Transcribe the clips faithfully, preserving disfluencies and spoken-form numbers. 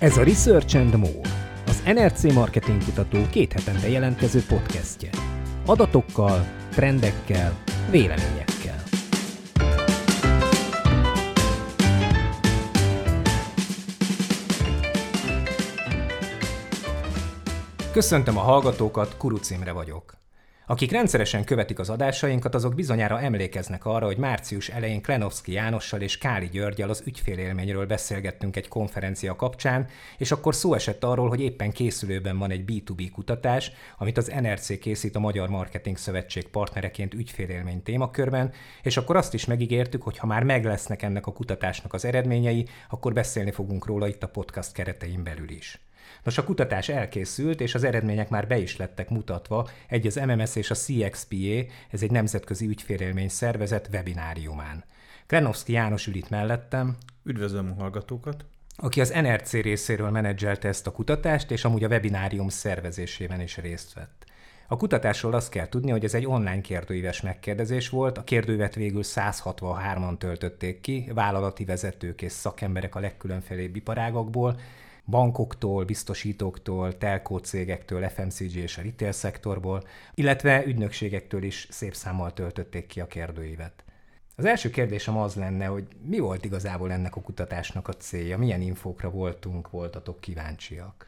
Ez a Research and More, az en er cé Marketing Kutató két hetente jelentkező podcastje. Adatokkal, trendekkel, véleményekkel. Köszöntöm a hallgatókat, Kuruc Imre vagyok. Akik rendszeresen követik az adásainkat, azok bizonyára emlékeznek arra, hogy március elején Klenovszky Jánossal és Káli Györggyel az ügyfélélményről beszélgettünk egy konferencia kapcsán, és akkor szó esett arról, hogy éppen készülőben van egy bé kettő bé kutatás, amit az en er cé készít a Magyar Marketing Szövetség partnereként ügyfélélmény témakörben, és akkor azt is megígértük, hogy ha már meg lesznek ennek a kutatásnak az eredményei, akkor beszélni fogunk róla itt a podcast keretein belül is. Nos, a kutatás elkészült, és az eredmények már be is lettek mutatva egy az em em es és a cé iksz pé á, ez egy nemzetközi ügyfélélmény szervezet webináriumán. Klenovszky János ül itt mellettem. Üdvözlöm a hallgatókat! Aki az en er cé részéről menedzselte ezt a kutatást, és amúgy a webinárium szervezésében is részt vett. A kutatásról azt kell tudni, hogy ez egy online kérdőíves megkérdezés volt, a kérdőívet végül száz hatvanhárman töltötték ki, vállalati vezetők és szakemberek a legkülönfélébb iparágakból, bankoktól, biztosítóktól, telkó cégektől, ef em cé gé és a retail szektorból, illetve ügynökségektől is szép számmal töltötték ki a kérdőívet. Az első kérdésem az lenne, hogy mi volt igazából ennek a kutatásnak a célja, milyen infókra voltunk, voltatok kíváncsiak?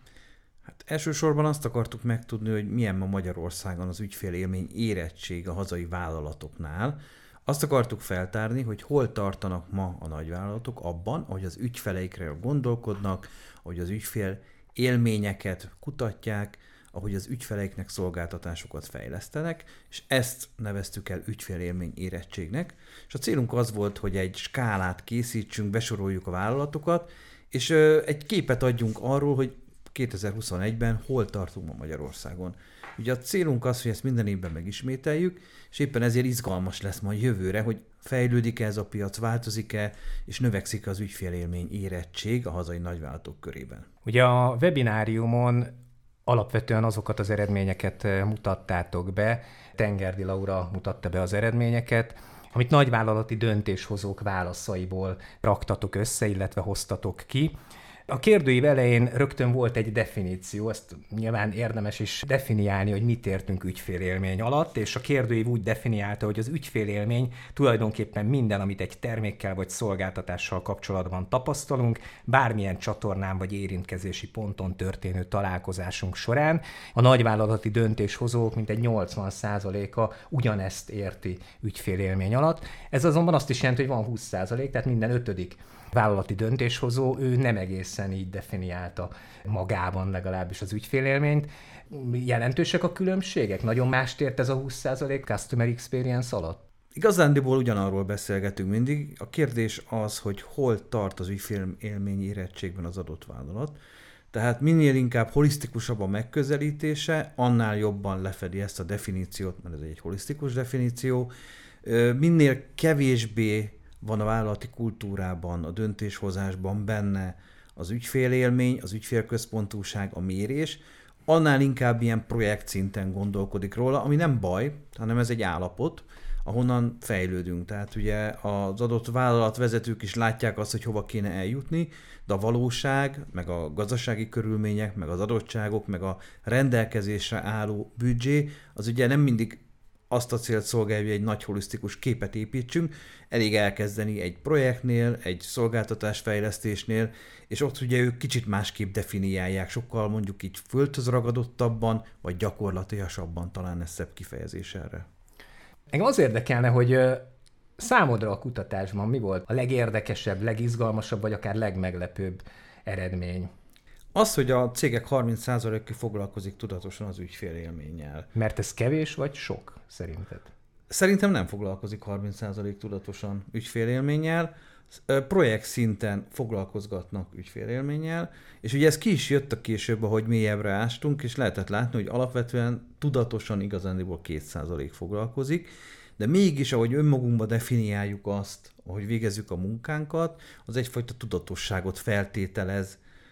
Hát elsősorban azt akartuk megtudni, hogy milyen ma Magyarországon az ügyfélélmény érettség a hazai vállalatoknál. Azt akartuk feltárni, hogy hol tartanak ma a nagyvállalatok abban, ahogy az ügyfeleikről gondolkodnak, ahogy az ügyfél élményeket kutatják, ahogy az ügyfeleiknek szolgáltatásokat fejlesztenek, és ezt neveztük el ügyfélélmény érettségnek. És a célunk az volt, hogy egy skálát készítsünk, besoroljuk a vállalatokat, és egy képet adjunk arról, hogy kétezer-huszonegyben hol tartunk ma Magyarországon. Ugye a célunk az, hogy ezt minden évben megismételjük, és éppen ezért izgalmas lesz majd jövőre, hogy fejlődik-e ez a piac, változik-e, és növekszik az ügyfélélmény érettség a hazai nagyvállalatok körében. Ugye a webináriumon alapvetően azokat az eredményeket mutattátok be, Tengerdi Laura mutatta be az eredményeket, amit nagyvállalati döntéshozók válaszaiból raktatok össze, illetve hoztatok ki. A kérdőív elején rögtön volt egy definíció, ezt nyilván érdemes is definiálni, hogy mit értünk ügyfélélmény alatt, és a kérdőív úgy definiálta, hogy az ügyfélélmény tulajdonképpen minden, amit egy termékkel vagy szolgáltatással kapcsolatban tapasztalunk, bármilyen csatornán vagy érintkezési ponton történő találkozásunk során. A nagyvállalati döntéshozók mintegy nyolcvan százaléka ugyanezt érti ügyfélélmény alatt. Ez azonban azt is jelenti, hogy van húsz százalék, tehát minden ötödik vállalati döntéshozó, ő nem egészen így definiálta magában legalábbis az ügyfélélményt. Jelentősek a különbségek? Nagyon mást ért ez a húsz százalék Customer Experience alatt? Igazándiból ugyanarról beszélgetünk mindig. A kérdés az, hogy hol tart az ügyfélélmény érettségben az adott vállalat. Tehát minél inkább holisztikusabb a megközelítése, annál jobban lefedi ezt a definíciót, mert ez egy holisztikus definíció. Minél kevésbé van a vállalati kultúrában, a döntéshozásban benne az ügyfélélmény, az ügyfélközpontúság, a mérés, annál inkább ilyen projekt szinten gondolkodik róla, ami nem baj, hanem ez egy állapot, ahonnan fejlődünk. Tehát ugye az adott vállalatvezetők is látják azt, hogy hova kéne eljutni, de a valóság, meg a gazdasági körülmények, meg az adottságok, meg a rendelkezésre álló büdzsé, az ugye nem mindig azt a célt szolgálja, hogy egy nagy holisztikus képet építsünk, elég elkezdeni egy projektnél, egy szolgáltatásfejlesztésnél, és ott ugye ők kicsit másképp definiálják, sokkal mondjuk így földhöz ragadottabban, vagy gyakorlatilasabban, talán ez szebb kifejezés erre. Engem az érdekelne, hogy számodra a kutatásban mi volt a legérdekesebb, legizgalmasabb, vagy akár legmeglepőbb eredmény? Az, hogy a cégek harminc százaléka foglalkozik tudatosan az ügyfélélménnyel. Mert ez kevés vagy sok, szerinted? Szerintem nem foglalkozik harminc százalék tudatosan ügyfélélménnyel. Projekt szinten foglalkozgatnak ügyfélélménnyel, és ugye ez ki is jött a később, ahogy mélyebbre ástunk, és lehetett látni, hogy alapvetően tudatosan igazándiból két százalék foglalkozik, de mégis, ahogy önmagunkba definiáljuk azt, ahogy végezzük a munkánkat, az egyfajta tudatosságot feltételez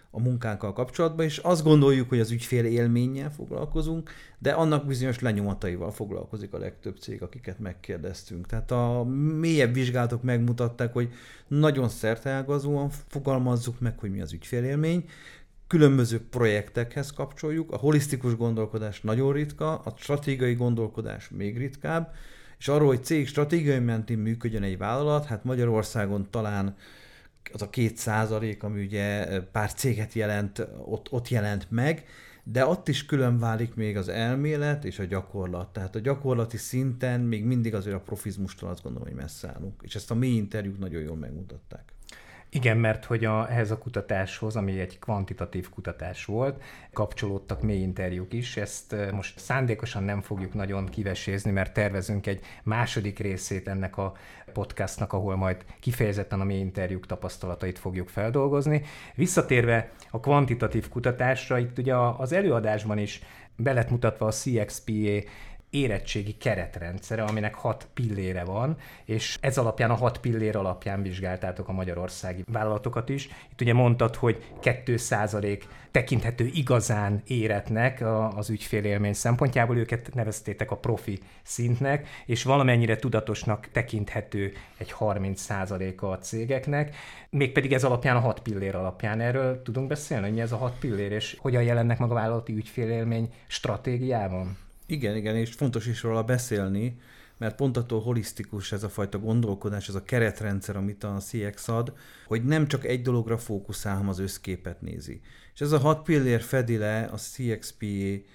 a munkánkkal kapcsolatban, és azt gondoljuk, hogy az ügyfél élménnyel foglalkozunk, de annak bizonyos lenyomataival foglalkozik a legtöbb cég, akiket megkérdeztünk. Tehát a mélyebb vizsgálatok megmutatták, hogy nagyon szerteágazóan fogalmazzuk meg, hogy mi az ügyfélélmény, különböző projektekhez kapcsoljuk, a holisztikus gondolkodás nagyon ritka, a stratégiai gondolkodás még ritkább, és arról, hogy cég stratégiai mentén működjön egy vállalat, hát Magyarországon talán az a két százalék, ami ugye pár céget jelent, ott, ott jelent meg, de ott is külön válik még az elmélet és a gyakorlat. Tehát a gyakorlati szinten még mindig azért a profizmustól azt gondolom, hogy messze állunk. És ezt a mély interjúk nagyon jól megmutatták. Igen, mert hogy a, ehhez a kutatáshoz, ami egy kvantitatív kutatás volt, kapcsolódtak mély interjúk is. Ezt most szándékosan nem fogjuk nagyon kivesézni, mert tervezünk egy második részét ennek a podcastnak, ahol majd kifejezetten a mély interjúk tapasztalatait fogjuk feldolgozni. Visszatérve a kvantitatív kutatásra, itt ugye az előadásban is be lett mutatva a C X P A érettségi keretrendszere, aminek hat pillére van, és ez alapján, a hat pillér alapján vizsgáltátok a magyarországi vállalatokat is. Itt ugye mondtad, hogy két százalék tekinthető igazán éretnek az ügyfélélmény szempontjából, őket neveztétek a profi szintnek, és valamennyire tudatosnak tekinthető egy harminc százaléka a cégeknek, mégpedig ez alapján, a hat pillér alapján. Erről tudunk beszélni, hogy mi ez a hat pillér, és hogyan jelennek meg a vállalati ügyfélélmény stratégiában? Igen, igen, és fontos is róla beszélni, mert pont attól holisztikus ez a fajta gondolkodás, ez a keretrendszer, amit a C X ad, hogy nem csak egy dologra fókuszál, hanem az összképet nézi. És ez a hat pillér fedi le a C X P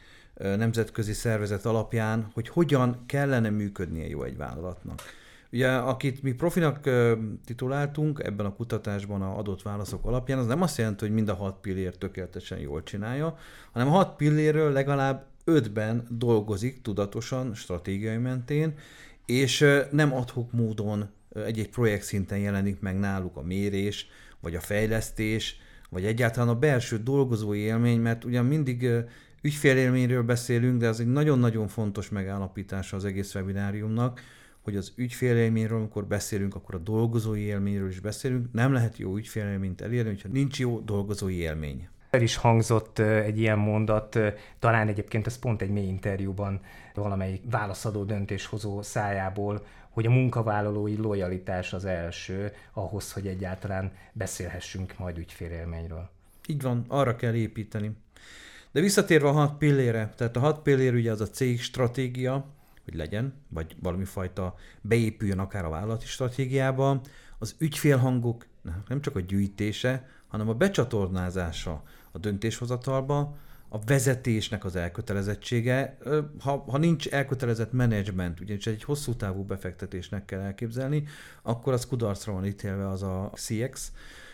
A nemzetközi szervezet alapján, hogy hogyan kellene működnie jó egy vállalatnak. Ugye, akit mi profinak tituláltunk ebben a kutatásban a adott válaszok alapján, az nem azt jelenti, hogy mind a hat pillér tökéletesen jól csinálja, hanem a hat pillérről legalább ötben dolgozik tudatosan, stratégiai mentén, és nem ad-hoc módon egy-egy projekt szinten jelenik meg náluk a mérés, vagy a fejlesztés, vagy egyáltalán a belső dolgozói élmény, mert ugyan mindig ügyfélélményről beszélünk, de ez egy nagyon-nagyon fontos megállapítása az egész webináriumnak, hogy az ügyfélélményről, amikor beszélünk, akkor a dolgozói élményről is beszélünk. Nem lehet jó ügyfélélményt elérni, hogyha nincs jó dolgozói élmény. El is hangzott egy ilyen mondat, talán egyébként ez pont egy mély interjúban valamelyik válaszadó döntéshozó szájából, hogy a munkavállalói lojalitás az első ahhoz, hogy egyáltalán beszélhessünk majd ügyfélélményről. Így van, arra kell építeni. De visszatérve a hat pillére, tehát a hat pillér ugye az a cég stratégia, hogy legyen, vagy valami fajta beépüljön akár a vállalati stratégiába, az ügyfélhangok nem csak a gyűjtése, hanem a becsatornázása a döntéshozatalba, a vezetésnek az elkötelezettsége. Ha, ha nincs elkötelezett menedzsment, ugyanis egy hosszú távú befektetésnek kell elképzelni, akkor az kudarcra van ítélve az a C X.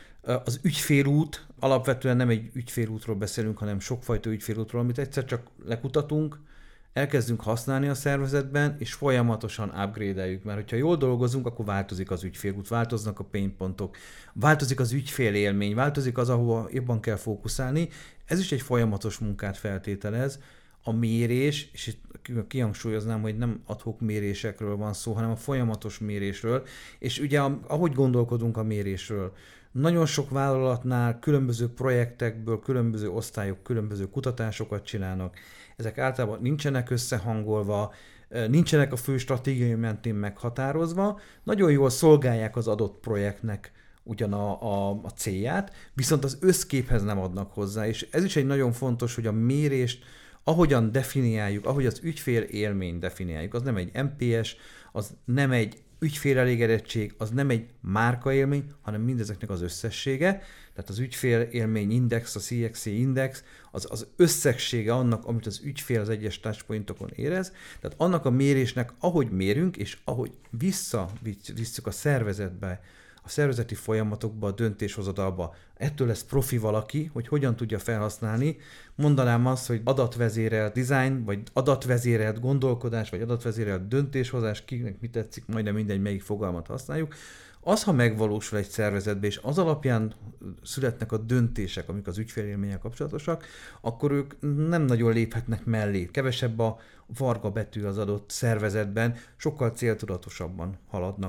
Az ügyfélút, alapvetően nem egy ügyfélútról beszélünk, hanem sokfajta ügyfélútról, amit egyszer csak lekutatunk, elkezdünk használni a szervezetben, és folyamatosan upgrade-eljük, mert hogyha jól dolgozunk, akkor változik az ügyfélút, változnak a painpontok, változik az ügyfélélmény, változik az, ahova jobban kell fókuszálni. Ez is egy folyamatos munkát feltételez. A mérés, és itt kihangsúlyoznám, hogy nem ad-hoc mérésekről van szó, hanem a folyamatos mérésről, és ugye ahogy gondolkodunk a mérésről, nagyon sok vállalatnál különböző projektekből, különböző osztályok, különböző kutatásokat csinálnak. Ezek általában nincsenek összehangolva, nincsenek a fő stratégiai mentén meghatározva, nagyon jól szolgálják az adott projektnek ugyan a, a, a célját, viszont az összképhez nem adnak hozzá, és ez is egy nagyon fontos, hogy a mérést ahogyan definiáljuk, ahogy az ügyfél élményt definiáljuk, az nem egy N P S, az nem egy ügyfélelégedettség, az nem egy márkaélmény, hanem mindezeknek az összessége. Tehát az ügyfélélmény index, a C X C index, az, az összessége annak, amit az ügyfél az egyes touchpointokon érez. Tehát annak a mérésnek, ahogy mérünk, és ahogy visszavisszük a szervezetbe, a szervezeti folyamatokba, a döntéshozatalba, ettől lesz profi valaki, hogy hogyan tudja felhasználni. Mondanám azt, hogy adatvezérelt design, vagy adatvezérelt gondolkodás, vagy adatvezérelt döntéshozás, kinek mit tetszik, majdnem mindegy, melyik fogalmat használjuk. Az, ha megvalósul egy szervezetbe, és az alapján születnek a döntések, amik az ügyfélélménnyel kapcsolatosak, akkor ők nem nagyon léphetnek mellé. Kevesebb a varga betű az adott szervezetben, sokkal céltudatosabban haladnak.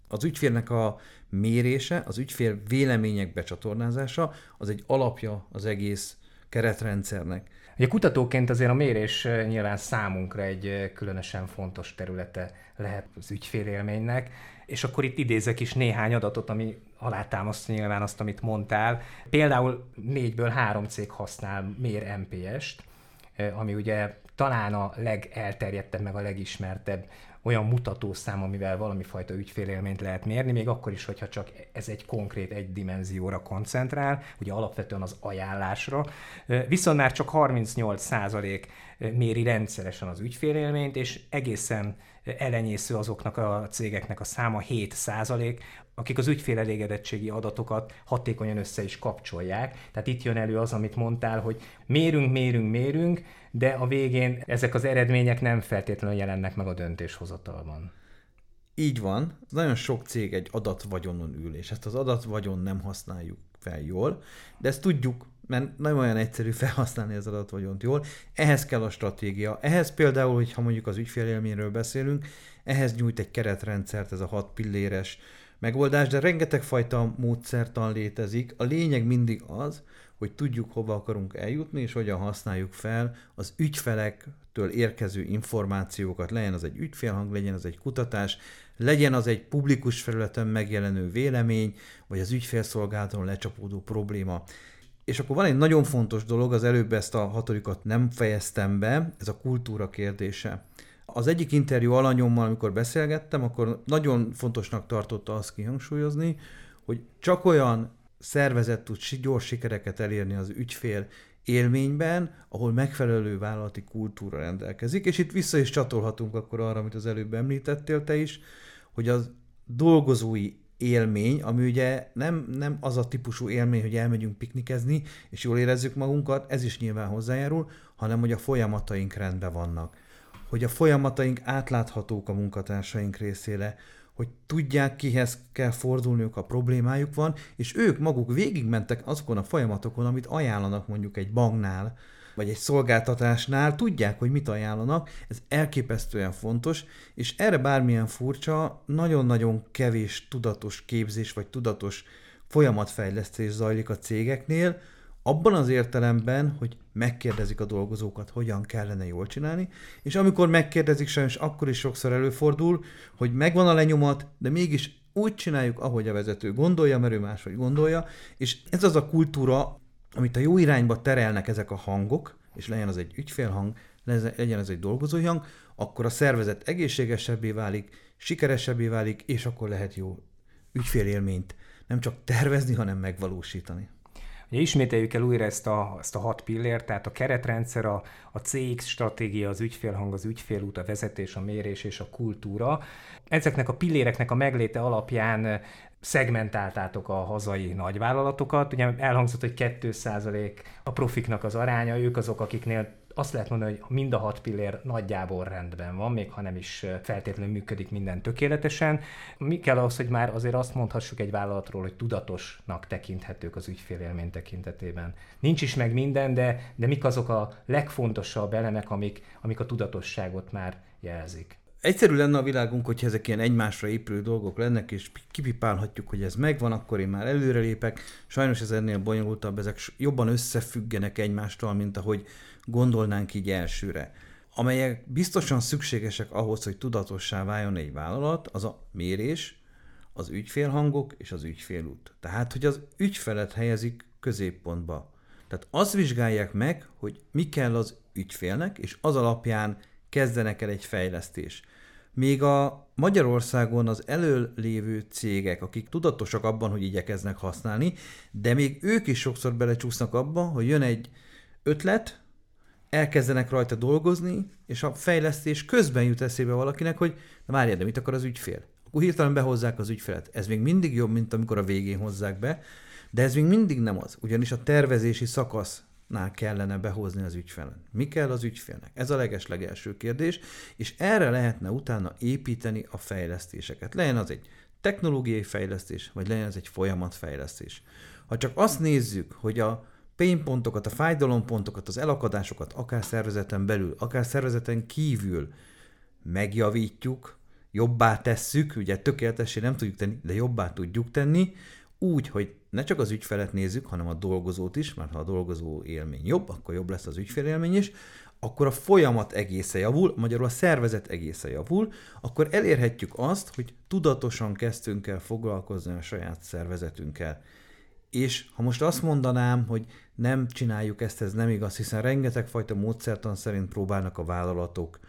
Az ügyfélnek a mérése, az ügyfél vélemények becsatornázása, az egy alapja az egész keretrendszernek. Ugye kutatóként azért a mérés nyilván számunkra egy különösen fontos területe lehet az ügyfélélménynek, és akkor itt idézek is néhány adatot, ami alátámasztja nyilván azt, amit mondtál. Például négyből három cég használ mér en pé est, ami ugye talán a legelterjedtebb, meg a legismertebb olyan mutatószám, amivel valami fajta ügyfélélményt lehet mérni, még akkor is, hogyha csak ez egy konkrét egy dimenzióra koncentrál, ugye alapvetően az ajánlásra. Viszont már csak harmincnyolc százalék méri rendszeresen az ügyfélélményt, és egészen elenyésző azoknak a cégeknek a száma, hét százalék, akik az ügyfélelégedettségi adatokat hatékonyan össze is kapcsolják. Tehát itt jön elő az, amit mondtál, hogy mérünk, mérünk, mérünk, de a végén ezek az eredmények nem feltétlenül jelennek meg a döntéshozatalban. Így van. Nagyon sok cég egy adatvagyonon ül, és ezt az adatvagyon nem használjuk fel jól, de ezt tudjuk, mert nem olyan egyszerű felhasználni az adatvagyont jól. Ehhez kell a stratégia. Ehhez például, hogyha mondjuk az ügyfélélményről beszélünk, ehhez nyújt egy keretrendszert, ez a hat pilléres megoldás, de rengeteg fajta módszertan létezik. A lényeg mindig az, hogy tudjuk, hova akarunk eljutni, és hogyan használjuk fel az ügyfelektől érkező információkat. Legyen az egy ügyfélhang, legyen az egy kutatás, legyen az egy publikus felületen megjelenő vélemény, vagy az ügyfélszolgálaton lecsapódó probléma. És akkor van egy nagyon fontos dolog, az előbb ezt a hatodikat nem fejeztem be, ez a kultúra kérdése. Az egyik interjú alanyommal, amikor beszélgettem, akkor nagyon fontosnak tartotta azt kihangsúlyozni, hogy csak olyan szervezet tud gyors sikereket elérni az ügyfél élményben, ahol megfelelő vállalati kultúra rendelkezik, és itt vissza is csatolhatunk akkor arra, amit az előbb említettél te is, hogy az dolgozói élmény, ami ugye nem, nem az a típusú élmény, hogy elmegyünk piknikezni, és jól érezzük magunkat, ez is nyilván hozzájárul, hanem hogy a folyamataink rendben vannak. Hogy a folyamataink átláthatók a munkatársaink részére, hogy tudják, kihez kell fordulniuk, a problémájuk van, és ők maguk végigmentek azokon a folyamatokon, amit ajánlanak mondjuk egy banknál, vagy egy szolgáltatásnál, tudják, hogy mit ajánlanak, ez elképesztően fontos, és erre bármilyen furcsa, nagyon-nagyon kevés tudatos képzés, vagy tudatos folyamatfejlesztés zajlik a cégeknél, abban az értelemben, hogy megkérdezik a dolgozókat, hogyan kellene jól csinálni, és amikor megkérdezik, sajnos akkor is sokszor előfordul, hogy megvan a lenyomat, de mégis úgy csináljuk, ahogy a vezető gondolja, mert ő máshogy gondolja, és ez az a kultúra, amit a jó irányba terelnek ezek a hangok, és legyen az egy ügyfélhang, legyen az egy dolgozói hang, akkor a szervezet egészségesebbé válik, sikeresebbé válik, és akkor lehet jó ügyfélélményt nem csak tervezni, hanem megvalósítani. Ugye ismételjük el újra ezt a, ezt a hat pillért, tehát a keretrendszer, a, a cé iksz stratégia, az ügyfélhang, az ügyfélút, a vezetés, a mérés és a kultúra. Ezeknek a pilléreknek a megléte alapján szegmentáltátok a hazai nagyvállalatokat. Ugye elhangzott, hogy két százalék a profiknak az aránya, ők azok, akiknél azt lehet mondani, hogy mind a hat pillér nagyjából rendben van, még ha nem is feltétlenül működik minden tökéletesen. Mi kell ahhoz, hogy már azért azt mondhassuk egy vállalatról, hogy tudatosnak tekinthetők az ügyfélélmény tekintetében. Nincs is meg minden, de, de mik azok a legfontosabb elemek, amik, amik a tudatosságot már jelzik? Egyszerű lenne a világunk, hogyha ezek ilyen egymásra épülő dolgok lennek, és kipipálhatjuk, hogy ez megvan, akkor én már előrelépek. Sajnos ez ennél bonyolultabb, ezek jobban összefüggenek egymástól, mint ahogy gondolnánk így elsőre. Amelyek biztosan szükségesek ahhoz, hogy tudatossá váljon egy vállalat, az a mérés, az ügyfélhangok és az ügyfélút. Tehát, hogy az ügyfelet helyezik középpontba. Tehát azt vizsgálják meg, hogy mi kell az ügyfélnek, és az alapján kezdenek el egy fejlesztés. Még a Magyarországon az elől lévő cégek, akik tudatosak abban, hogy igyekeznek használni, de még ők is sokszor belecsúsznak abba, hogy jön egy ötlet, elkezdenek rajta dolgozni, és a fejlesztés közben jut eszébe valakinek, hogy na várjál, de mit akar az ügyfél? Akkor hirtelen behozzák az ügyfelet. Ez még mindig jobb, mint amikor a végén hozzák be, de ez még mindig nem az, ugyanis a tervezési szakasznál kellene behozni az ügyfelet. Mi kell az ügyfélnek? Ez a legeslegelső kérdés, és erre lehetne utána építeni a fejlesztéseket. Legyen az egy technológiai fejlesztés, vagy legyen az egy folyamatfejlesztés. Ha csak azt nézzük, hogy a painpontokat, a fájdalompontokat, az elakadásokat akár szervezeten belül, akár szervezeten kívül megjavítjuk, jobbá tesszük, ugye tökéletessé nem tudjuk tenni, de jobbá tudjuk tenni, úgy, hogy ne csak az ügyfelet nézzük, hanem a dolgozót is, mert ha a dolgozó élmény jobb, akkor jobb lesz az ügyfél élmény is, akkor a folyamat egészen javul, magyarul a szervezet egészen javul, akkor elérhetjük azt, hogy tudatosan kezdtünk el foglalkozni a saját szervezetünkkel. És ha most azt mondanám, hogy nem csináljuk ezt, ez nem igaz, hiszen rengeteg fajta módszertan szerint próbálnak a vállalatok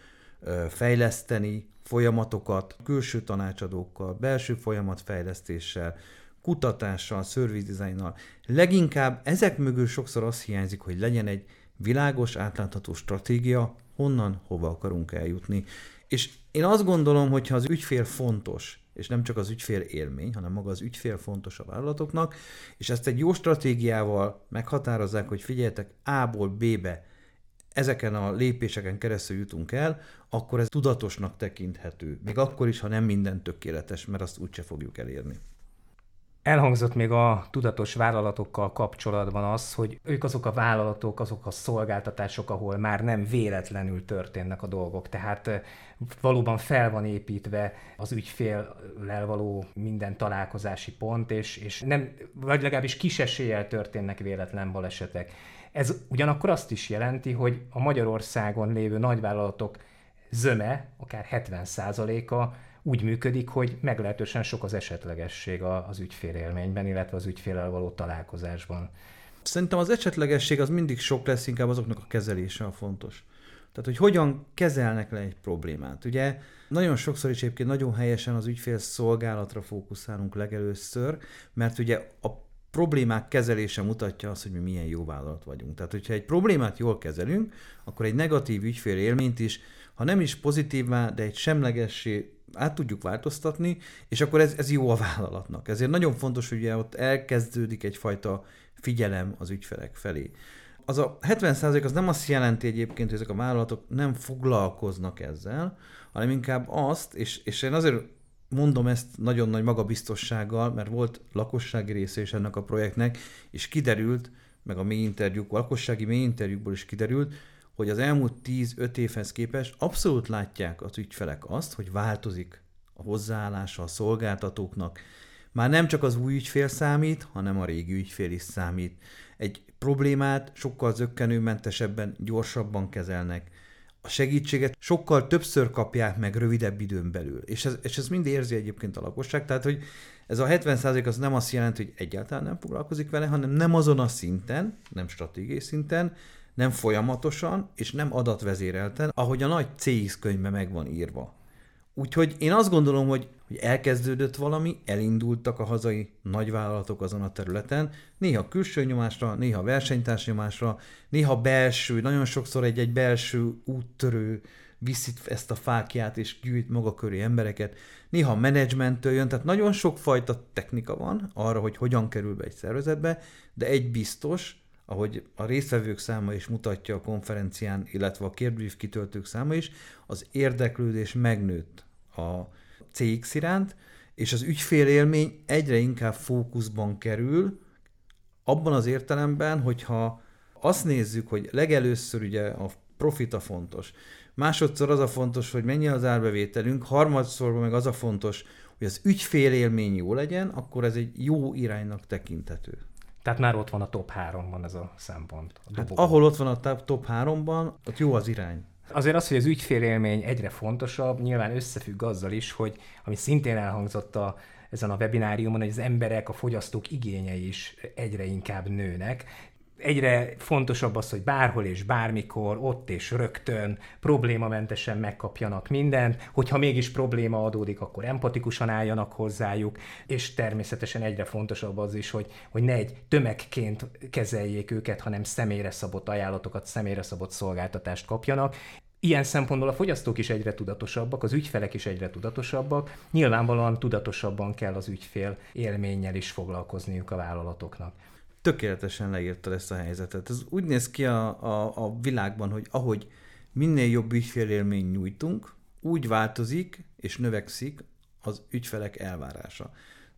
fejleszteni folyamatokat, külső tanácsadókkal, belső folyamatfejlesztéssel, kutatással, service designnal. Leginkább ezek mögül sokszor az hiányzik, hogy legyen egy világos, átlátható stratégia, honnan, hova akarunk eljutni. És én azt gondolom, hogy ha az ügyfél fontos, és nem csak az ügyfél élmény, hanem maga az ügyfél fontos a vállalatoknak, és ezt egy jó stratégiával meghatározzák, hogy figyeljetek, A-ból B-be ezeken a lépéseken keresztül jutunk el, akkor ez tudatosnak tekinthető. Még akkor is, ha nem minden tökéletes, mert azt úgyse fogjuk elérni. Elhangzott még a tudatos vállalatokkal kapcsolatban az, hogy ők azok a vállalatok, azok a szolgáltatások, ahol már nem véletlenül történnek a dolgok. Tehát valóban fel van építve az ügyféllel való minden találkozási pont, és, és nem, vagy legalábbis kis eséllyel történnek véletlen balesetek. Ez ugyanakkor azt is jelenti, hogy a Magyarországon lévő nagyvállalatok zöme, akár hetven százaléka úgy működik, hogy meglehetősen sok az esetlegesség az ügyfélélményben, illetve az ügyféllel való találkozásban. Szerintem az esetlegesség az mindig sok lesz, inkább azoknak a kezelése a fontos. Tehát, hogy hogyan kezelnek le egy problémát. Ugye nagyon sokszor is egyébként nagyon helyesen az ügyfél szolgálatra fókuszálunk legelőször, mert ugye a problémák kezelése mutatja azt, hogy mi milyen jó vállalat vagyunk. Tehát, hogyha egy problémát jól kezelünk, akkor egy negatív ügyfél élményt is, ha nem is pozitívvá, de egy semlegessé át tudjuk változtatni, és akkor ez, ez jó a vállalatnak. Ezért nagyon fontos, hogy ugye ott elkezdődik egyfajta figyelem az ügyfelek felé. Az a hetven százalék az nem azt jelenti egyébként, hogy ezek a vállalatok nem foglalkoznak ezzel, hanem inkább azt, és, és én azért mondom ezt nagyon nagy magabiztossággal, mert volt lakossági része is ennek a projektnek, és kiderült, meg a mély interjúk, a lakossági mély interjúkból is kiderült, hogy az elmúlt tíz-öt évhez képest abszolút látják az ügyfelek azt, hogy változik a hozzáállása a szolgáltatóknak. Már nem csak az új ügyfél számít, hanem a régi ügyfél is számít. Egy problémát sokkal zökkenőmentesebben, gyorsabban kezelnek. A segítséget sokkal többször kapják meg rövidebb időn belül. És ez, és ez mind érzi egyébként a lakosság. Tehát, hogy ez a hetven százalék az nem azt jelenti, hogy egyáltalán nem foglalkozik vele, hanem nem azon a szinten, nem stratégiai szinten, nem folyamatosan, és nem adatvezérelten, ahogy a nagy cé iksz könyvben meg van írva. Úgyhogy én azt gondolom, hogy, hogy elkezdődött valami, elindultak a hazai nagyvállalatok azon a területen, néha külső nyomásra, néha versenytárs nyomásra, néha belső, nagyon sokszor egy-egy belső úttörő viszi ezt a fákját és gyűjt maga köré embereket, néha menedzsmenttől jön, tehát nagyon sokfajta technika van arra, hogy hogyan kerül be egy szervezetbe, de egy biztos, ahogy a résztvevők száma is mutatja a konferencián, illetve a kérdőív kitöltők száma is, az érdeklődés megnőtt a cé iksz iránt, és az ügyfélélmény egyre inkább fókuszban kerül, abban az értelemben, hogyha azt nézzük, hogy legelőször ugye a profita fontos, másodszor az a fontos, hogy mennyi az árbevételünk, harmadszorban meg az a fontos, hogy az ügyfélélmény jó legyen, akkor ez egy jó iránynak tekinthető. Tehát már ott van a top háromban ez a szempont. A hát ahol ott van a top háromban, ott jó az irány. Azért az, hogy az ügyfélélmény egyre fontosabb, nyilván összefügg azzal is, hogy ami szintén elhangzott a, ezen a webináriumon, hogy az emberek, a fogyasztók igényei is egyre inkább nőnek. Egyre fontosabb az, hogy bárhol és bármikor, ott és rögtön problémamentesen megkapjanak mindent, hogyha mégis probléma adódik, akkor empatikusan álljanak hozzájuk, és természetesen egyre fontosabb az is, hogy, hogy ne egy tömegként kezeljék őket, hanem személyre szabott ajánlatokat, személyre szabott szolgáltatást kapjanak. Ilyen szempontból a fogyasztók is egyre tudatosabbak, az ügyfelek is egyre tudatosabbak, nyilvánvalóan tudatosabban kell az ügyfél élménnyel is foglalkozniuk a vállalatoknak. Tökéletesen leírtad ezt a helyzetet. Ez úgy néz ki a, a, a világban, hogy ahogy minél jobb ügyfélélményt nyújtunk, úgy változik és növekszik az ügyfelek elvárása.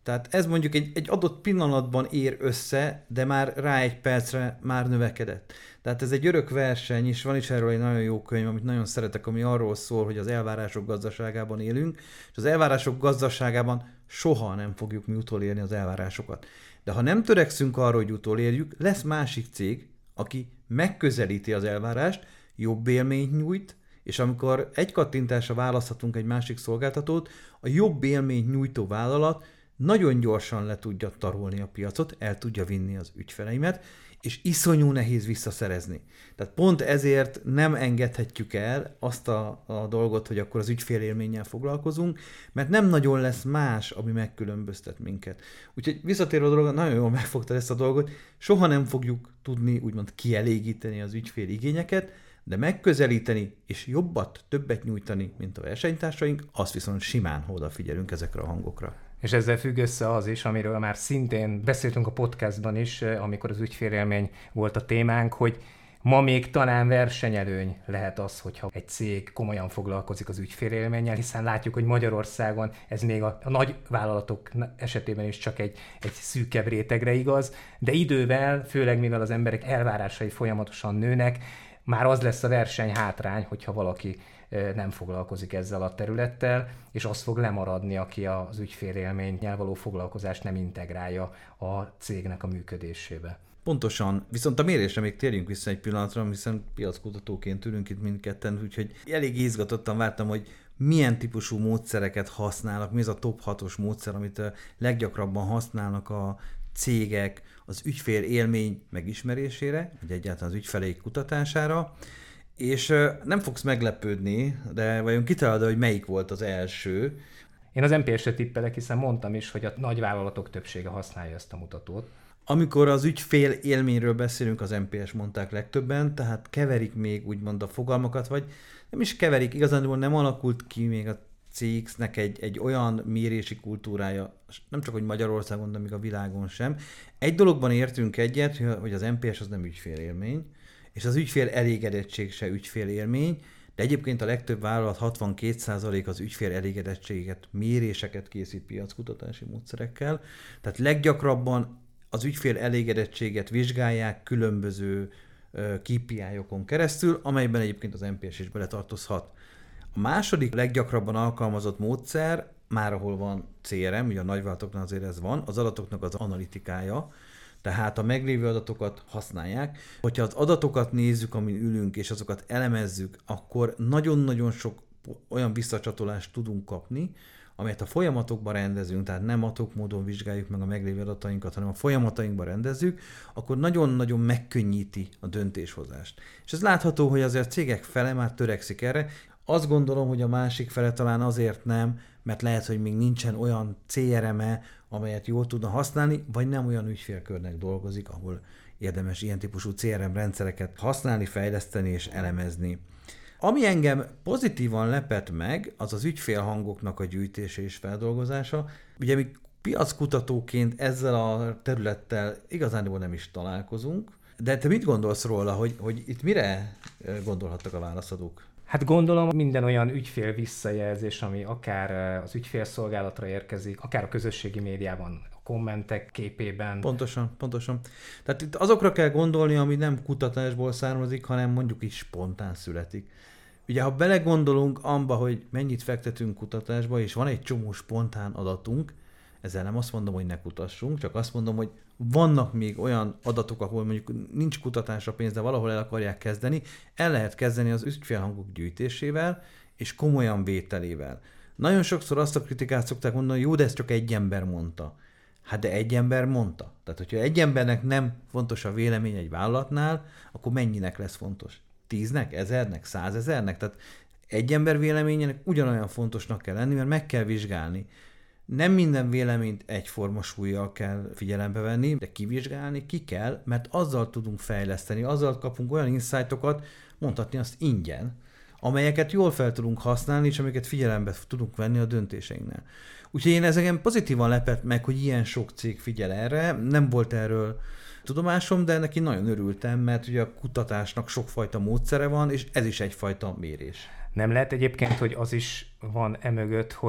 Tehát ez mondjuk egy, egy adott pillanatban ér össze, de már rá egy percre már növekedett. Tehát ez egy örök verseny, és van is erről egy nagyon jó könyv, amit nagyon szeretek, ami arról szól, hogy az elvárások gazdaságában élünk, és az elvárások gazdaságában soha nem fogjuk mi utolérni az elvárásokat. De ha nem törekszünk arra, hogy utolérjük, lesz másik cég, aki megközelíti az elvárást, jobb élményt nyújt, és amikor egy kattintásra választhatunk egy másik szolgáltatót, a jobb élményt nyújtó vállalat nagyon gyorsan le tudja tarolni a piacot, el tudja vinni az ügyfeleimet, és iszonyú nehéz visszaszerezni. Tehát pont ezért nem engedhetjük el azt a, a dolgot, hogy akkor az ügyfélélménnyel foglalkozunk, mert nem nagyon lesz más, ami megkülönböztet minket. Úgyhogy visszatérve a dolgot, nagyon jól megfogtad ezt a dolgot, soha nem fogjuk tudni úgymond kielégíteni az ügyfél igényeket, de megközelíteni és jobbat, többet nyújtani, mint a versenytársaink, azt viszont simán odafigyelünk ezekre a hangokra. És ezzel függ össze az is, amiről már szintén beszéltünk a podcastban is, amikor az ügyfélélmény volt a témánk, hogy ma még talán versenyelőny lehet az, hogyha egy cég komolyan foglalkozik az ügyfélélménnyel, hiszen látjuk, hogy Magyarországon ez még a, a nagy vállalatok esetében is csak egy, egy szűkebb rétegre igaz, de idővel, főleg mivel az emberek elvárásai folyamatosan nőnek, már az lesz a verseny hátrány, hogyha valaki nem foglalkozik ezzel a területtel, és az fog lemaradni, aki az ügyfélélménnyel való foglalkozást nem integrálja a cégnek a működésébe. Pontosan, viszont a mérésre még térjünk vissza egy pillanatra, hiszen piackutatóként ülünk itt mindketten, úgyhogy elég izgatottan vártam, hogy milyen típusú módszereket használnak, mi az a top hatos módszer, amit leggyakrabban használnak a cégek az ügyfél élmény megismerésére, vagy egyáltalán az ügyfeleik kutatására, és nem fogsz meglepődni, de vajon kitalálod, hogy melyik volt az első? Én az em pé es-re tippelek, hiszen mondtam is, hogy a nagyvállalatok többsége használja ezt a mutatót. Amikor az ügyfél élményről beszélünk, az em pé es mondták legtöbben, tehát keverik még úgymond a fogalmakat, vagy nem is keverik, igazán nem alakult ki még a cé iksz-nek egy, egy olyan mérési kultúrája, nem csak hogy Magyarországon, de még a világon sem. Egy dologban értünk egyet, hogy az em pé es az nem ügyfélélmény, és az ügyfél elégedettség se ügyfélélmény, de egyébként a legtöbb vállalat hatvankét százalék az ügyfél elégedettséget, méréseket készít piackutatási módszerekkel, tehát leggyakrabban az ügyfél elégedettséget vizsgálják különböző ká pé í-okon keresztül, amelyben egyébként az em pé es is beletartozhat. A második leggyakrabban alkalmazott módszer, már ahol van cé er em, ugye a nagyvállalatoknál azért ez van, az adatoknak az analitikája, tehát a meglévő adatokat használják. Hogyha az adatokat nézzük, amin ülünk, és azokat elemezzük, akkor nagyon-nagyon sok olyan visszacsatolást tudunk kapni, amelyet a folyamatokban rendezünk, tehát nem adhok módon vizsgáljuk meg a meglévő adatainkat, hanem a folyamatainkban rendezzük, akkor nagyon-nagyon megkönnyíti a döntéshozást. És ez látható, hogy azért a cégek fele már törekszik erre. Azt gondolom, hogy a másik fele talán azért nem, mert lehet, hogy még nincsen olyan cé er em-e, amelyet jól tudna használni, vagy nem olyan ügyfélkörnek dolgozik, ahol érdemes ilyen típusú cé er em rendszereket használni, fejleszteni és elemezni. Ami engem pozitívan lepett meg, az az ügyfélhangoknak a gyűjtése és feldolgozása. Ugye mi piackutatóként ezzel a területtel igazándiból nem is találkozunk, de te mit gondolsz róla, hogy, hogy itt mire gondolhattak a válaszadók? Hát gondolom minden olyan ügyfél visszajelzés, ami akár az ügyfélszolgálatra érkezik, akár a közösségi médiában, a kommentek képében. Pontosan, pontosan. Tehát itt azokra kell gondolni, ami nem kutatásból származik, hanem mondjuk is spontán születik. Ugye, ha belegondolunk amba, hogy mennyit fektetünk kutatásba, és van egy csomó spontán adatunk, ezzel nem azt mondom, hogy ne kutassunk, csak azt mondom, hogy vannak még olyan adatok, ahol mondjuk nincs kutatásra pénz, de valahol el akarják kezdeni, el lehet kezdeni az ügyfélhangok gyűjtésével és komolyan vételével. Nagyon sokszor azt a kritikát szokták mondani, hogy jó, de ez csak egy ember mondta. Hát de egy ember mondta. Tehát, hogyha egy embernek nem fontos a vélemény egy vállalatnál, akkor mennyinek lesz fontos? Tíznek, ezernek, százezernek? Tehát egy ember véleményének ugyanolyan fontosnak kell lenni, mert meg kell vizsgálni. Nem minden véleményt egyforma súllyal kell figyelembe venni, de kivizsgálni ki kell, mert azzal tudunk fejleszteni, azzal kapunk olyan insightokat, mondhatni azt ingyen, amelyeket jól fel tudunk használni, és amiket figyelembe tudunk venni a döntéseinknél. Úgyhogy én ezeken pozitívan lepett meg, hogy ilyen sok cég figyel erre, nem volt erről tudomásom, de neki nagyon örültem, mert ugye a kutatásnak sokfajta módszere van, és ez is egyfajta mérés. Nem lehet egyébként, hogy az is van emögött, hogy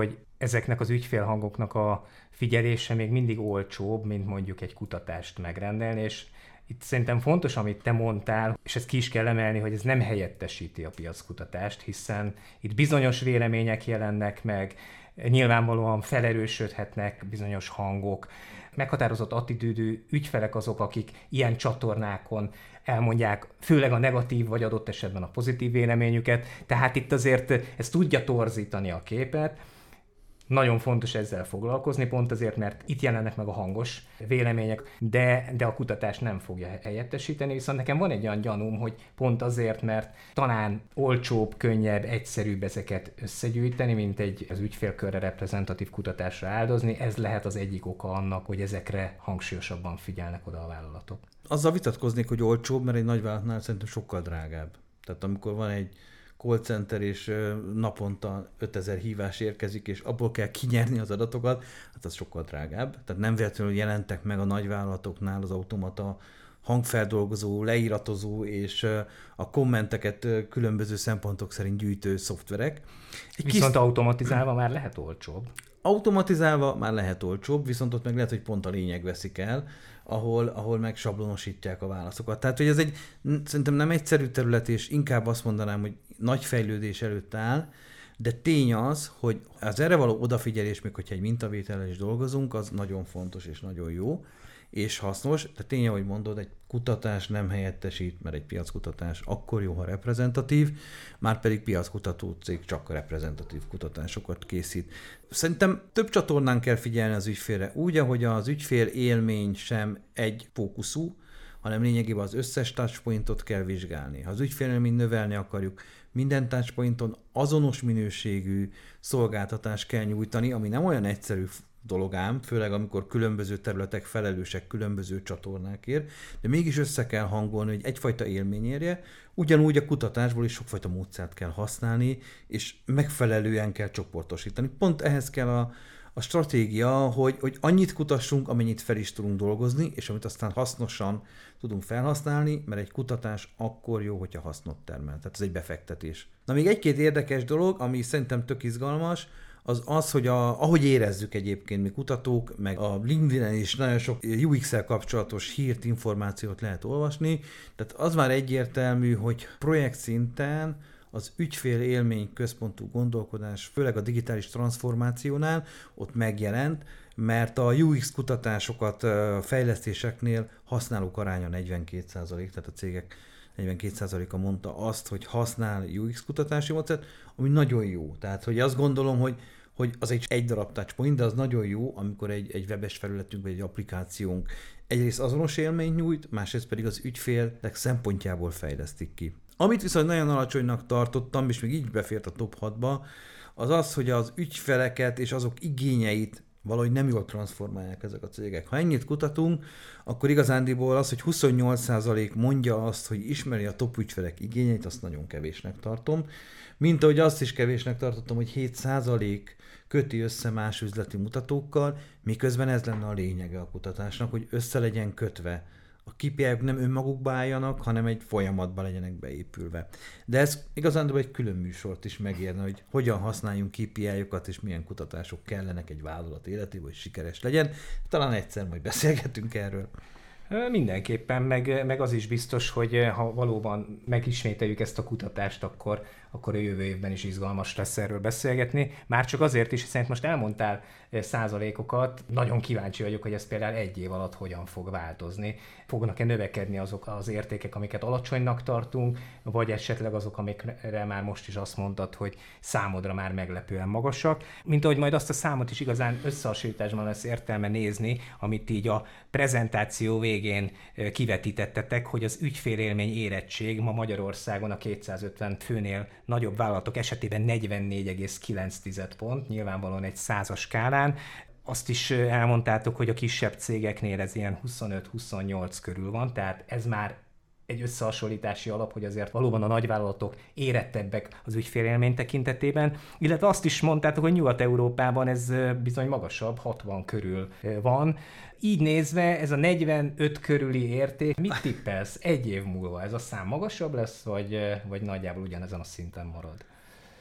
ezeknek az ügyfélhangoknak a figyelése még mindig olcsóbb, mint mondjuk egy kutatást megrendelni, és itt szerintem fontos, amit te mondtál, és ezt ki is kell emelni, hogy ez nem helyettesíti a piackutatást, hiszen itt bizonyos vélemények jelennek meg, nyilvánvalóan felerősödhetnek bizonyos hangok, meghatározott attitűdű ügyfelek azok, akik ilyen csatornákon elmondják, főleg a negatív, vagy adott esetben a pozitív véleményüket, tehát itt azért ez tudja torzítani a képet. Nagyon fontos ezzel foglalkozni, pont azért, mert itt jelennek meg a hangos vélemények, de, de a kutatás nem fogja helyettesíteni, viszont nekem van egy olyan gyanúm, hogy pont azért, mert talán olcsóbb, könnyebb, egyszerűbb ezeket összegyűjteni, mint egy az ügyfélkörre reprezentatív kutatásra áldozni, ez lehet az egyik oka annak, hogy ezekre hangsúlyosabban figyelnek oda a vállalatok. Azzal vitatkoznék, hogy olcsóbb, mert egy nagyvállalatnál szerintem sokkal drágább. Tehát amikor van egy call center, és naponta ötezer hívás érkezik, és abból kell kinyerni az adatokat, hát az sokkal drágább. Tehát nem véletlenül jelentek meg a nagyvállalatoknál az automata hangfeldolgozó, leíratozó és a kommenteket különböző szempontok szerint gyűjtő szoftverek. Egy viszont kis... automatizálva már lehet olcsóbb. Automatizálva már lehet olcsóbb, viszont ott meg lehet, hogy pont a lényeg veszik el, ahol, ahol meg sablonosítják a válaszokat. Tehát, hogy ez egy szerintem nem egyszerű terület, és inkább azt mondanám, hogy nagy fejlődés előtt áll, de tény az, hogy az erre való odafigyelés, még hogyha egy mintavétellel is dolgozunk, az nagyon fontos és nagyon jó, és hasznos, de tény, ahogy mondod, egy kutatás nem helyettesít, mert egy piackutatás akkor jó, ha reprezentatív, már pedig piackutató cég csak reprezentatív kutatásokat készít. Szerintem több csatornán kell figyelni az ügyfélre, úgy, ahogy az ügyfél élmény sem egy fókuszú, hanem lényegében az összes touchpointot kell vizsgálni. Ha az ügyfélélményt növelni akarjuk, minden touchpointon azonos minőségű szolgáltatást kell nyújtani, ami nem olyan egyszerű dolog ám, főleg amikor különböző területek felelősek különböző csatornákért, de mégis össze kell hangolni, hogy egyfajta élmény érje, ugyanúgy a kutatásból is sokfajta módszert kell használni, és megfelelően kell csoportosítani. Pont ehhez kell a, a stratégia, hogy, hogy annyit kutassunk, amennyit fel is tudunk dolgozni, és amit aztán hasznosan tudunk felhasználni, mert egy kutatás akkor jó, hogyha hasznot termel. Tehát ez egy befektetés. Na még egy-két érdekes dolog, ami szerintem tök izgalmas, az az, hogy a, ahogy érezzük egyébként mi kutatók, meg a LinkedIn-en is nagyon sok U X-el kapcsolatos hírt, információt lehet olvasni, tehát az már egyértelmű, hogy projekt szinten az ügyfél élmény központú gondolkodás, főleg a digitális transformációnál ott megjelent, mert a U X kutatásokat fejlesztéseknél használók aránya negyvenkét százalék, tehát a cégek negyvenkét százaléka mondta azt, hogy használ U X kutatási módszert, ami nagyon jó. Tehát, hogy azt gondolom, hogy, hogy az egy, egy darab touchpoint, de az nagyon jó, amikor egy, egy webes felületünk, vagy egy applikációnk egyrészt azonos élményt nyújt, másrészt pedig az ügyfélek szempontjából fejlesztik ki. Amit viszont nagyon alacsonynak tartottam, és még így befért a top hatba, az az, hogy az ügyfeleket és azok igényeit valahogy nem jól transformálják ezek a cégek. Ha ennyit kutatunk, akkor igazándiból az, hogy huszonnyolc százalék mondja azt, hogy ismeri a top ügyfelek igényeit, azt nagyon kevésnek tartom. Mint ahogy azt is kevésnek tartottam, hogy hét százalék köti össze más üzleti mutatókkal, miközben ez lenne a lényege a kutatásnak, hogy össze legyen kötve. A ká pé í-k nem önmagukba álljanak, hanem egy folyamatba legyenek beépülve. De ez igazán egy külön műsort is megérne, hogy hogyan használjunk ká pé í-okat, és milyen kutatások kellenek egy vállalat életében, hogy sikeres legyen. Talán egyszer majd beszélgetünk erről. Mindenképpen, meg, meg az is biztos, hogy ha valóban megismételjük ezt a kutatást, akkor, akkor a jövő évben is izgalmas lesz erről beszélgetni. Már csak azért is, hiszen most elmondtál százalékokat, nagyon kíváncsi vagyok, hogy ez például egy év alatt hogyan fog változni. Fognak-e növekedni azok az értékek, amiket alacsonynak tartunk, vagy esetleg azok, amikre már most is azt mondtad, hogy számodra már meglepően magasak. Mint ahogy majd azt a számot is igazán összehasonlításban lesz értelme nézni, amit így a prezentáció végén kivetítettetek, hogy az ügyfélélmény érettség ma Magyarországon a kétszázötven főnél nagyobb vállalatok esetében negyvennégy egész kilenc pont, nyilvánvalóan egy százas skálán. Azt is elmondtátok, hogy a kisebb cégeknél ez ilyen huszonöt-huszonnyolc körül van, tehát ez már egy összehasonlítási alap, hogy azért valóban a nagyvállalatok érettebbek az ügyfélélmény tekintetében, illetve azt is mondtátok, hogy Nyugat-Európában ez bizony magasabb, hatvan körül van. Így nézve ez a negyvenöt körüli érték, mit tippelsz egy év múlva? Ez a szám magasabb lesz, vagy, vagy nagyjából ugyanezen a szinten marad?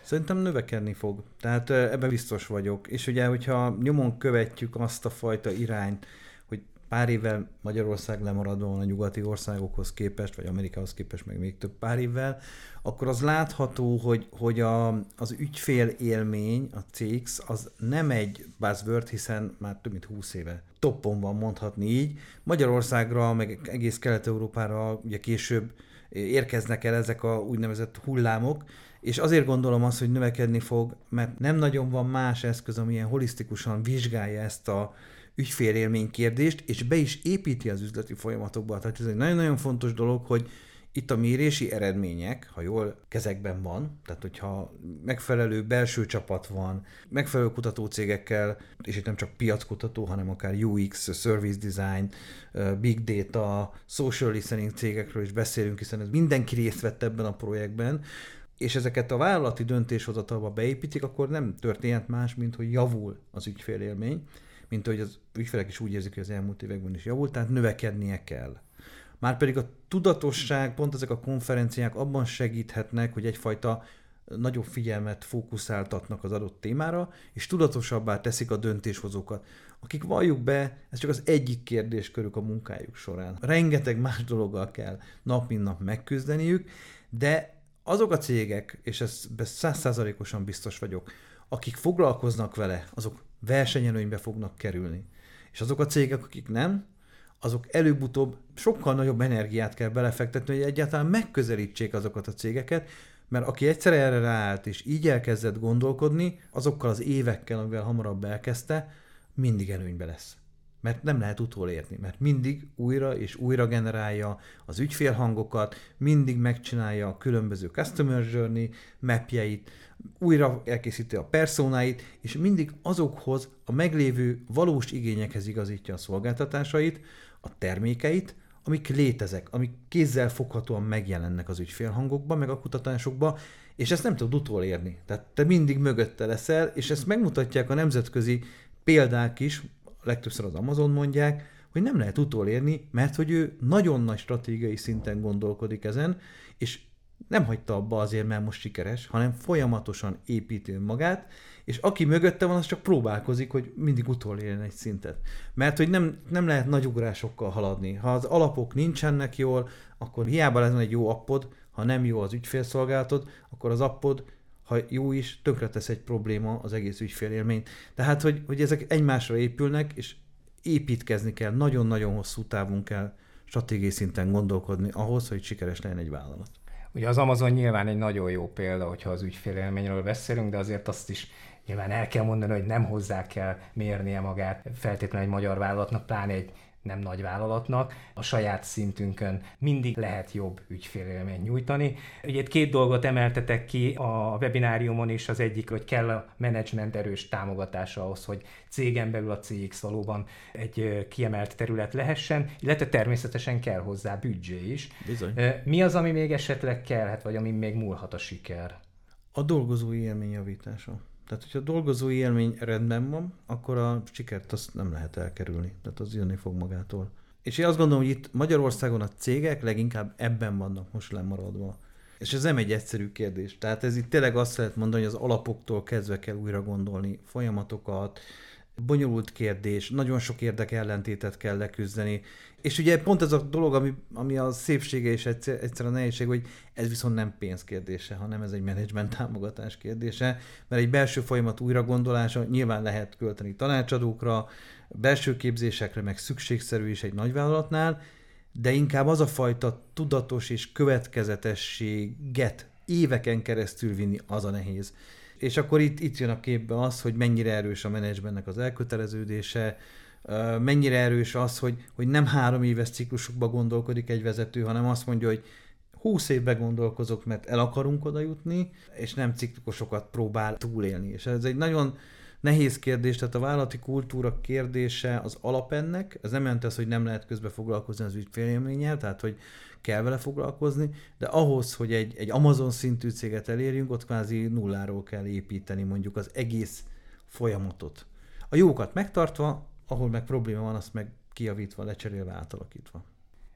Szerintem növekedni fog. Tehát ebben biztos vagyok. És ugye, hogyha nyomon követjük azt a fajta irányt, hogy pár évvel Magyarország lemaradva van a nyugati országokhoz képest, vagy Amerikához képest meg még több pár évvel, akkor az látható, hogy, hogy a, az ügyfél élmény, a cé iksz, az nem egy buzzword, hiszen már több mint húsz éve toppon van, mondhatni így. Magyarországra, meg egész Kelet-Európára ugye később érkeznek el ezek a úgynevezett hullámok, és azért gondolom azt, hogy növekedni fog, mert nem nagyon van más eszköz, ami ilyen holisztikusan vizsgálja ezt a ügyfélélmény kérdést, és be is építi az üzleti folyamatokba. Tehát ez egy nagyon-nagyon fontos dolog, hogy itt a mérési eredmények, ha jól kezekben van, tehát hogyha megfelelő belső csapat van, megfelelő kutatócégekkel, és itt nem csak piackutató, hanem akár u iksz, service design, big data, social listening cégekről is beszélünk, hiszen ez mindenki részt vett ebben a projektben, és ezeket a vállalati döntéshozatalba beépítik, akkor nem történhet más, mint hogy javul az ügyfélélmény, mint hogy az ügyfelek is úgy érzik, hogy az elmúlt években is javult, tehát növekednie kell. Márpedig a tudatosság, pont ezek a konferenciák abban segíthetnek, hogy egyfajta nagyobb figyelmet fókuszáltatnak az adott témára, és tudatosabbá teszik a döntéshozókat. Akik valljuk be, ez csak az egyik kérdéskörük a munkájuk során. Rengeteg más dologgal kell nap mint nap megküzdeniük, de azok a cégek, és ezt száz százalékosan biztos vagyok, akik foglalkoznak vele, azok versenyelőnybe fognak kerülni. És azok a cégek, akik nem, azok előbb-utóbb sokkal nagyobb energiát kell belefektetni, hogy egyáltalán megközelítsék azokat a cégeket, mert aki egyszer erre ráállt, és így elkezdett gondolkodni, azokkal az évekkel, amivel hamarabb elkezdte, mindig előnybe lesz. Mert nem lehet utolérni, mert mindig újra és újra generálja az ügyfélhangokat, mindig megcsinálja a különböző customer journey mapjeit, újra elkészíti a personáit, és mindig azokhoz a meglévő valós igényekhez igazítja a szolgáltatásait, a termékeit, amik létezek, amik kézzel foghatóan megjelennek az ügyfélhangokban, meg a kutatásokban, és ezt nem tudod utolérni. Tehát te mindig mögötte leszel, és ezt megmutatják a nemzetközi példák is, legtöbbször az Amazon mondják, hogy nem lehet utolérni, mert hogy ő nagyon nagy stratégiai szinten gondolkodik ezen, és nem hagyta abba azért, mert most sikeres, hanem folyamatosan építi magát, és aki mögötte van, az csak próbálkozik, hogy mindig utolérjen egy szintet. Mert hogy nem, nem lehet nagy ugrásokkal haladni. Ha az alapok nincsenek jól, akkor hiába lesz egy jó appod, ha nem jó az ügyfélszolgálatod, akkor az appod, ha jó is, tönkretesz egy probléma az egész ügyfélélményt. Tehát, hogy, hogy ezek egymásra épülnek, és építkezni kell, nagyon-nagyon hosszú távon kell stratégiai szinten gondolkodni ahhoz, hogy sikeres legyen egy vállalat. Ugye az Amazon nyilván egy nagyon jó példa, hogyha az ügyfélélményről beszélünk, de azért azt is nyilván el kell mondani, hogy nem hozzá kell mérnie magát feltétlenül egy magyar vállalatnak, pláne egy nem nagy vállalatnak. A saját szintünkön mindig lehet jobb ügyfélélményt nyújtani. Ugye itt két dolgot emeltetek ki a webináriumon is, az egyik, hogy kell a menedzsment erős támogatása ahhoz, hogy cégen belül a cé iksz valóban egy kiemelt terület lehessen, illetve természetesen kell hozzá büdzsé is. Bizony. Mi az, ami még esetleg kellhet, vagy ami még múlhat a siker? A dolgozói élmény javítása. Tehát, hogyha a dolgozói élmény rendben van, akkor a sikert azt nem lehet elkerülni. Tehát az jönni fog magától. És én azt gondolom, hogy itt Magyarországon a cégek leginkább ebben vannak most lemaradva. És ez nem egy egyszerű kérdés. Tehát ez itt tényleg azt lehet mondani, hogy az alapoktól kezdve kell újra gondolni folyamatokat, bonyolult kérdés, nagyon sok érdekellentétet kell leküzdeni. És ugye pont ez a dolog, ami, ami a szépsége és egyszer, egyszer a nehézség, hogy ez viszont nem pénz kérdése, hanem ez egy menedzsment támogatás kérdése, mert egy belső folyamat újra gondolása nyilván lehet költeni tanácsadókra, belső képzésekre, meg szükségszerű is egy nagyvállalatnál, de inkább az a fajta tudatos és következetességet éveken keresztül vinni, az a nehéz. És akkor itt, itt jön a képbe az, hogy mennyire erős a menedzsmentnek az elköteleződése, mennyire erős az, hogy, hogy nem három éves ciklusokba gondolkodik egy vezető, hanem azt mondja, hogy húsz évben gondolkozok, mert el akarunk oda jutni, és nem ciklusokat próbál túlélni. És ez egy nagyon nehéz kérdés, tehát a vállalati kultúra kérdése az alap ennek. Ez nem jelenti azt, hogy nem lehet közbe foglalkozni az ügyfélélménnyel, tehát hogy kell vele foglalkozni, de ahhoz, hogy egy, egy Amazon szintű céget elérjünk, ott kvázi nulláról kell építeni mondjuk az egész folyamatot. A jókat megtartva, ahol meg probléma van, azt meg kijavítva, lecserélve, átalakítva.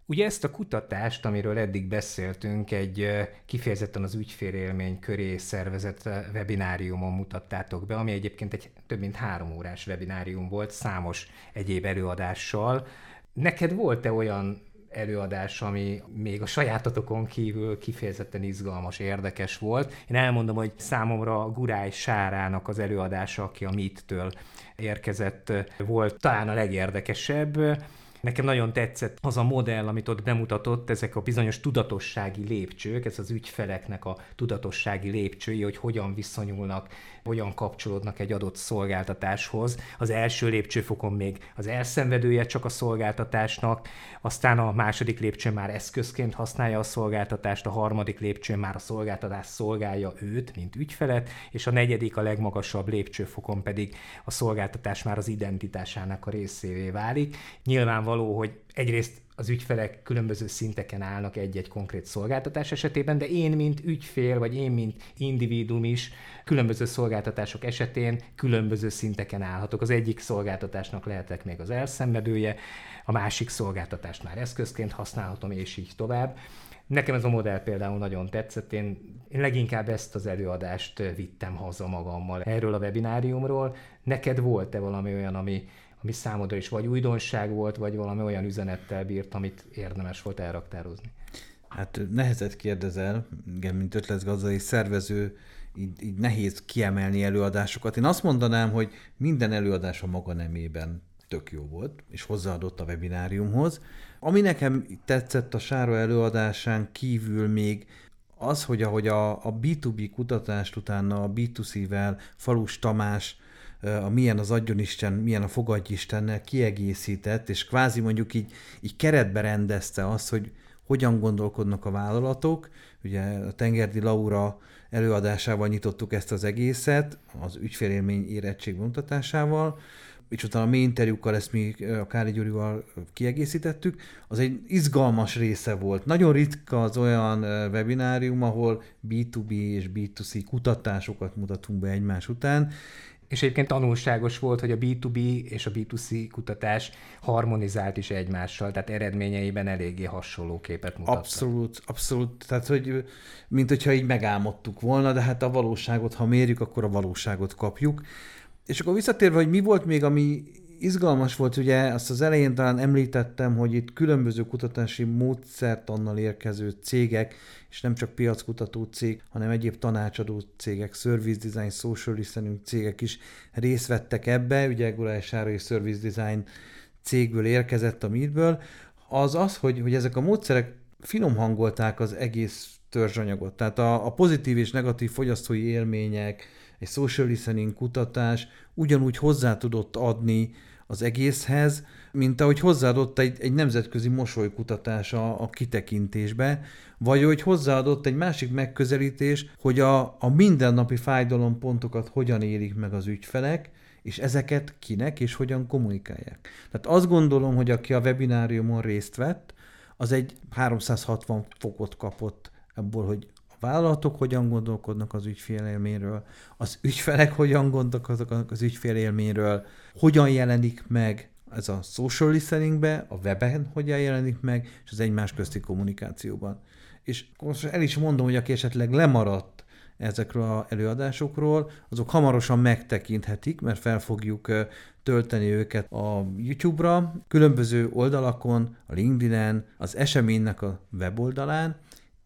Ugye ezt a kutatást, amiről eddig beszéltünk, egy kifejezetten az ügyfélélmény köré szervezett webináriumon mutattátok be, ami egyébként egy több mint három órás webinárium volt, számos egyéb előadással. Neked volt-e olyan előadás, ami még a sajátotokon kívül kifejezetten izgalmas, érdekes volt? Én elmondom, hogy számomra Gurály Sárának az előadása, aki a Meet-től érkezett, volt talán a legérdekesebb. Nekem nagyon tetszett az a modell, amit ott bemutatott, ezek a bizonyos tudatossági lépcsők, ez az ügyfeleknek a tudatossági lépcsői, hogy hogyan viszonyulnak, hogyan kapcsolódnak egy adott szolgáltatáshoz. Az első lépcsőfokon még az elszenvedője csak a szolgáltatásnak, aztán a második lépcsőn már eszközként használja a szolgáltatást, a harmadik lépcsőn már a szolgáltatás szolgálja őt, mint ügyfelet, és a negyedik, a legmagasabb lépcsőfokon pedig a szolgáltatás már az identitásának a részévé válik. Nyilvánvaló, hogy egyrészt az ügyfelek különböző szinteken állnak egy-egy konkrét szolgáltatás esetében, de én, mint ügyfél, vagy én, mint individuum is különböző szolgáltatások esetén különböző szinteken állhatok. Az egyik szolgáltatásnak lehetek még az elszenvedője, a másik szolgáltatást már eszközként használhatom, és így tovább. Nekem ez a modell például nagyon tetszett, én, én leginkább ezt az előadást vittem haza magammal erről a webináriumról. Neked volt-e valami olyan, ami ami számodra is vagy újdonság volt, vagy valami olyan üzenettel bírt, amit érdemes volt elraktározni? Hát nehezet kérdezel, igen, mint ötletgazdai szervező, így, így nehéz kiemelni előadásokat. Én azt mondanám, hogy minden előadás a maga nemében tök jó volt, és hozzáadott a webináriumhoz. Ami nekem tetszett a Sára előadásán kívül még az, hogy ahogy a, a bé kettő bé kutatást utána a bé kettő cé-vel Falus Tamás a milyen az adjonisten, milyen a fogadj Istennel kiegészített, és kvázi mondjuk így, így keretbe rendezte azt, hogy hogyan gondolkodnak a vállalatok. Ugye a Tengerdi Laura előadásával nyitottuk ezt az egészet, az ügyfélélmény érettség bemutatásával, és utána a mi interjúkkal ezt mi a Káli Gyurival kiegészítettük. Az egy izgalmas része volt. Nagyon ritka az olyan webinárium, ahol bé kettő bé és bé kettő cé kutatásokat mutatunk be egymás után. És egyébként tanulságos volt, hogy a bé kettő bé és a bé kettő cé kutatás harmonizált is egymással, tehát eredményeiben eléggé hasonló képet mutatta. Abszolút, abszolút. Tehát, hogy mint hogyha így megálmodtuk volna, de hát a valóságot, ha mérjük, akkor a valóságot kapjuk. És akkor visszatérve, hogy mi volt még, ami izgalmas volt, ugye azt az elején talán említettem, hogy itt különböző kutatási módszertannal érkező cégek, és nem csak piackutató cég, hanem egyéb tanácsadó cégek, service design, social listening cégek is részt vettek ebbe, ugye Gurály Sára és service design cégből érkezett a Meetből, az az, hogy, hogy ezek a módszerek finomhangolták az egész törzsanyagot. Tehát a, a pozitív és negatív fogyasztói élmények, egy social listening kutatás ugyanúgy hozzá tudott adni az egészhez, mint ahogy hozzáadott egy, egy nemzetközi mosolykutatás a, a kitekintésbe, vagy hogy hozzáadott egy másik megközelítés, hogy a, a mindennapi fájdalompontokat hogyan élik meg az ügyfelek, és ezeket kinek és hogyan kommunikálják. Tehát azt gondolom, hogy aki a webináriumon részt vett, az egy háromszázhatvan fokot kapott ebből, hogy a vállalatok hogyan gondolkodnak az ügyfélélményről, az ügyfelek hogyan gondolkodnak az ügyfélélményről, hogyan jelenik meg ez a social listeningbe, a weben hogyan jelenik meg, és az egymás közti kommunikációban. És most el is mondom, hogy aki esetleg lemaradt ezekről az előadásokról, azok hamarosan megtekinthetik, mert fel fogjuk tölteni őket a YouTube-ra, különböző oldalakon, a LinkedIn-en, az eseménynek a weboldalán,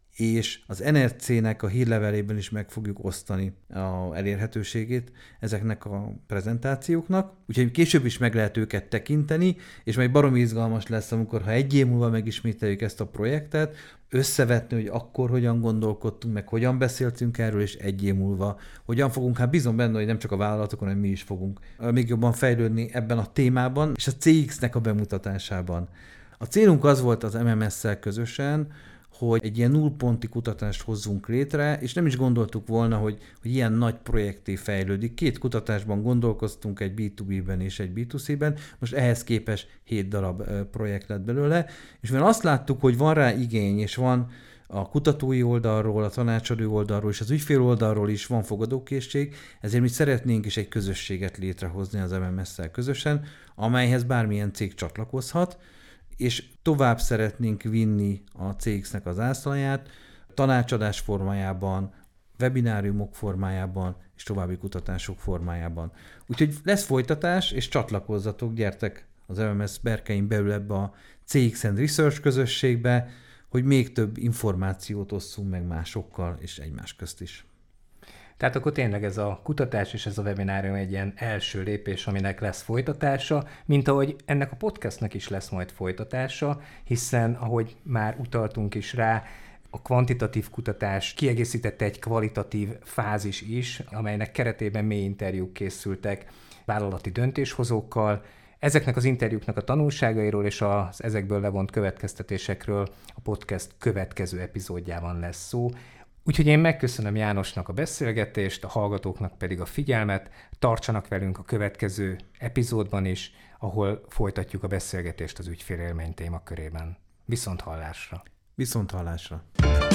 és az en er cé-nek a hírlevelében is meg fogjuk osztani a elérhetőségét ezeknek a prezentációknak. Úgyhogy később is meg lehet őket tekinteni, és majd baromi izgalmas lesz, amikor ha egy év múlva megismételjük ezt a projektet, összevetni, hogy akkor hogyan gondolkodtunk, meg hogyan beszéltünk erről, és egy év múlva hogyan fogunk, hát bízom benne, hogy nem csak a vállalatokon, hanem mi is fogunk még jobban fejlődni ebben a témában, és a cé iksz-nek a bemutatásában. A célunk az volt az em em es-szel közösen, hogy egy ilyen nullponti kutatást hozzunk létre, és nem is gondoltuk volna, hogy, hogy ilyen nagy projekté fejlődik. Két kutatásban gondolkoztunk, egy bé kettő bé-ben és egy bé kettő cé-ben, most ehhez képest hét darab projekt lett belőle, és mivel azt láttuk, hogy van rá igény, és van a kutatói oldalról, a tanácsadó oldalról és az ügyfél oldalról is van fogadókészség, ezért mi szeretnénk is egy közösséget létrehozni az em em es-szel közösen, amelyhez bármilyen cég csatlakozhat, és tovább szeretnénk vinni a cé iksz-nek az ászlaját tanácsadás formájában, webináriumok formájában és további kutatások formájában. Úgyhogy lesz folytatás, és csatlakozzatok, gyertek az em em es berkein belül ebbe a cé iksz and Research közösségbe, hogy még több információt osszunk meg másokkal és egymás közt is. Tehát akkor tényleg ez a kutatás és ez a webinárium egy ilyen első lépés, aminek lesz folytatása, mint ahogy ennek a podcastnek is lesz majd folytatása, hiszen ahogy már utaltunk is rá, a kvantitatív kutatás kiegészítette egy kvalitatív fázis is, amelynek keretében mély interjúk készültek vállalati döntéshozókkal. Ezeknek az interjúknak a tanulságairól és az ezekből levont következtetésekről a podcast következő epizódjában lesz szó. Úgyhogy én megköszönöm Jánosnak a beszélgetést, a hallgatóknak pedig a figyelmet. Tartsanak velünk a következő epizódban is, ahol folytatjuk a beszélgetést az ügyfélélmény témakörében. Viszont hallásra! Viszont hallásra!